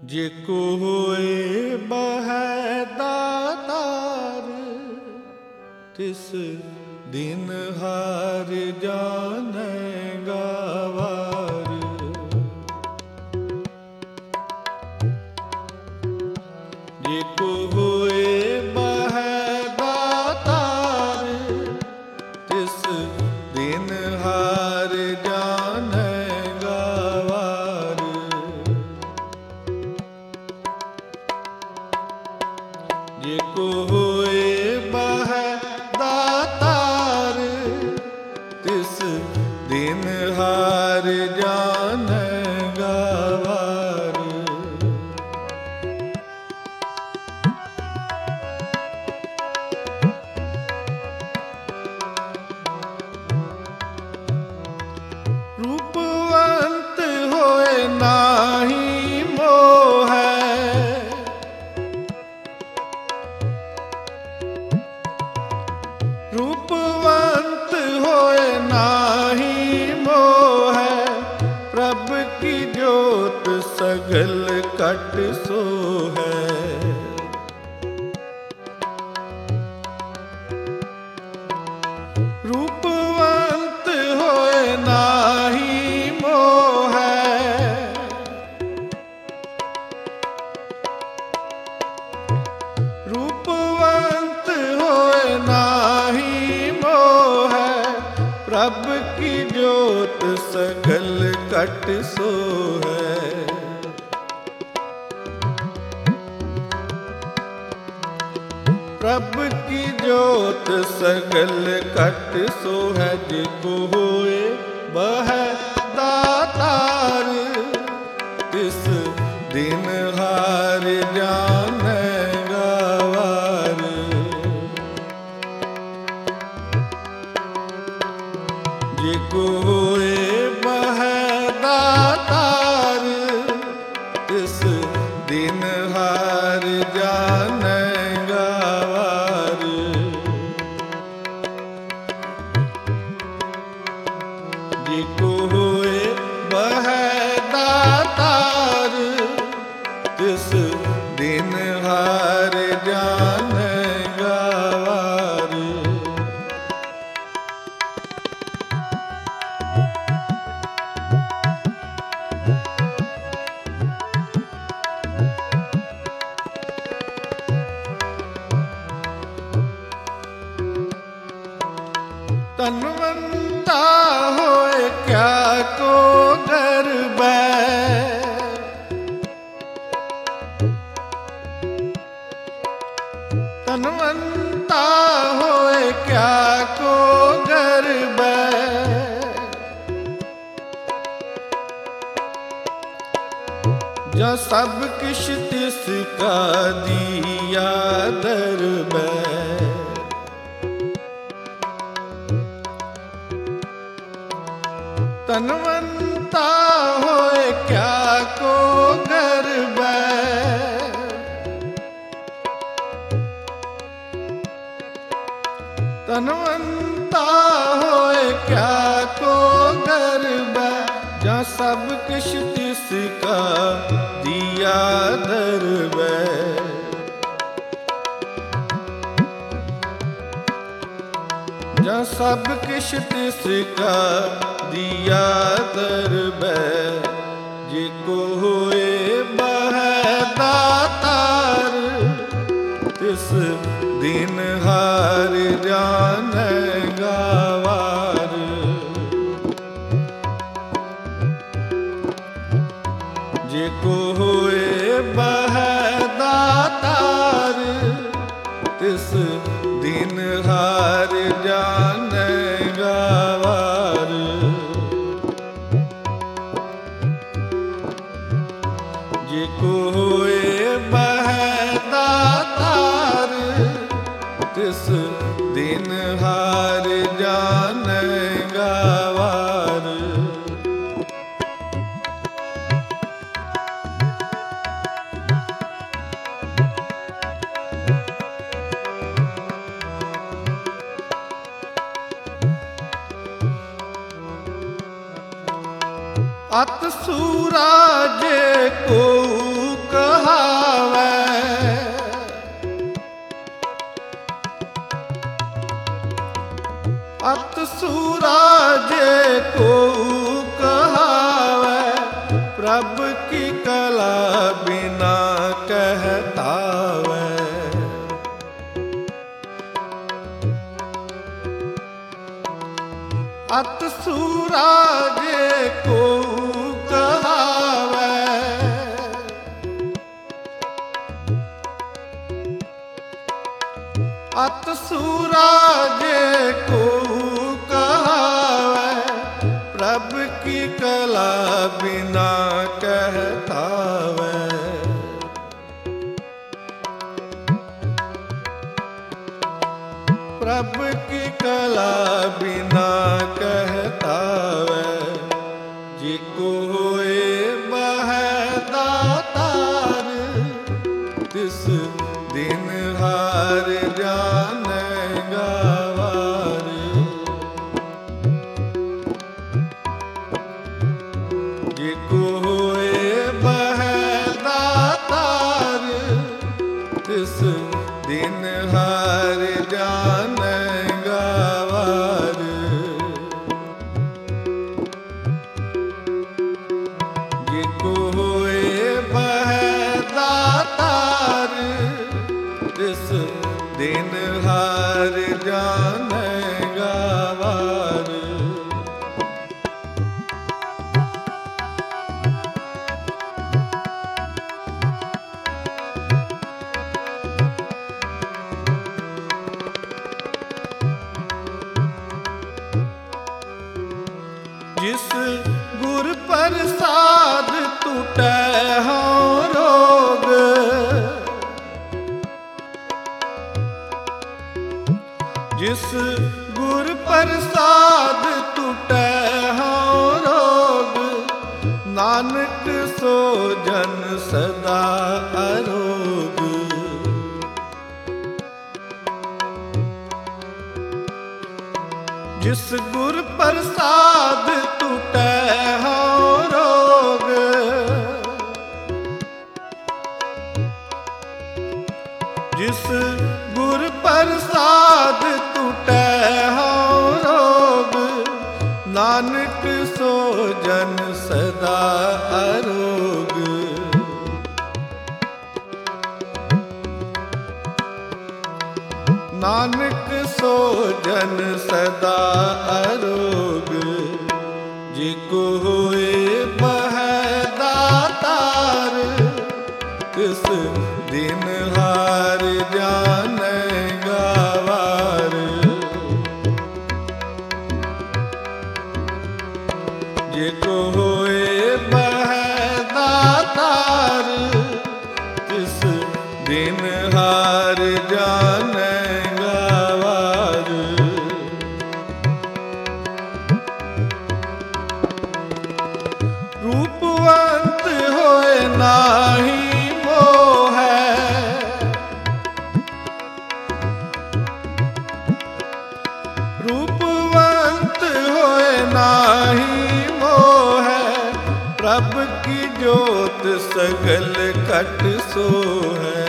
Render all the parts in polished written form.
जेको होए बहै दातार, तिस दिन हार जानेगा वार। जेको होए बहै दातार, तिस दिन हार जानेगा वार। जेको होए बहै दातार, तिस दिन हार जानेगा वार। रूपवंत होए नाही मोह, रूपवंत होए नाही मोह, प्रभ की जोत सगल कट सोहै। रूपवंत होए नाही मोह, रूपवंत होए नाही मोह, प्रभ की जोत सगल कट सोहै। प्रभ की जोत सगल कट सोहै। जेको होए बहै दातार, तिस दिन हार जानेगा वार। जेको होए बहै दातार, तिस दिन हार जानेगा वार। जेको होए बहै दातार, तिस दिन हार जानेगा वार। तनवंता होए क्या को गरबै, तनवंता होए क्या को गरबै। जा सब किश तिसका दिया दरबै। तनवंता होए क्या को गरबै, तनवंता होए क्या को गरबै। जा सब किश तिसका दिया दरबै। जा सब किश तिसका दिया दरबै। जेको होए बहै दातार, तिस दिन हार जानेगा वार। जेको होए बहै दातार, तिस दिन हार जानेगा वार। जेको होए बहै दातार, तिस दिन हार जानेगा वार। अत सूरा जे को प्रभ की कला बिना कहता वै। अत सूराजे को कहावै, अत सूराजे को कहावै, प्रभ की कला बिना कहता वै। प्रभ की कला बिना कहता वै, जिको होए बहदातार, तिस दिन हार जानेगा वार। जिको होए बहदातार, तिस दिन हार जानेगा वार। जिको होए बहदातार, तिस दिन हार जानेगा वार। जिस गुर प्रसाद टूटै हो रोग, जिस गुर प्रसाद टूटै हो रोग, नानक सो जन सदा अरोग। जिस गुर प्रसाद टूटै हो रोग, जिस गुर प्रसाद टूटै हो रोग, नानक सो जन सदा अरोग। नानक सो जन सदा अरोग। जिको होए बहदातार, तिस दिन हार जानेगा वार। जिको होए बहदातार, तिस दिन हार जानेगा वार। रूपवंत होए नाही मोह, रूपवंत होए नाही मोह, प्रभ की जोत सगल कट सो है।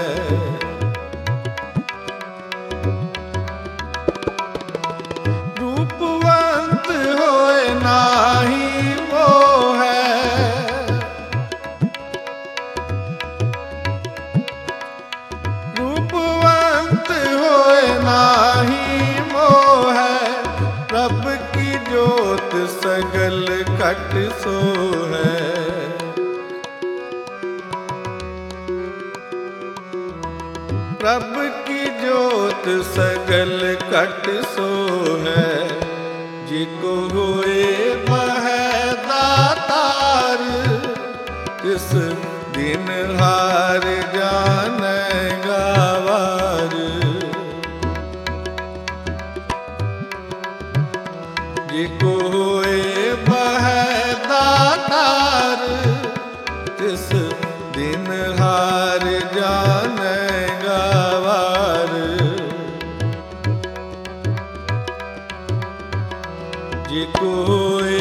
रूपवंत होए नाही मोह, रूपवंत होए नाही मोह, प्रभ की जोत सगल कट सो है। प्रभ की जोत सगल कट सो है। जिको होए बहदातार, तिस दिन हार जानेगा वार। जिको होए बहदातार, तिस दिन हार जानेगा वार। जिको होए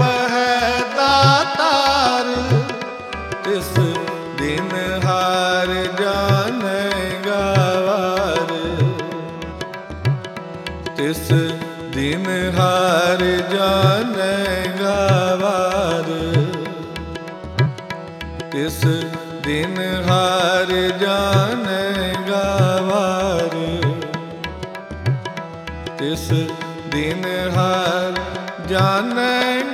बहदातार, तिस दिन हार जानेगा वार। तिस दिन हार जानेगा वार। ਤਿਸ ਦਿਨ ਹਰਿ ਜਾਣੇਗਾ ਵਾਰ। ਤਿਸ ਦਿਨ ਹਰਿ ਜਾਣੇਗਾ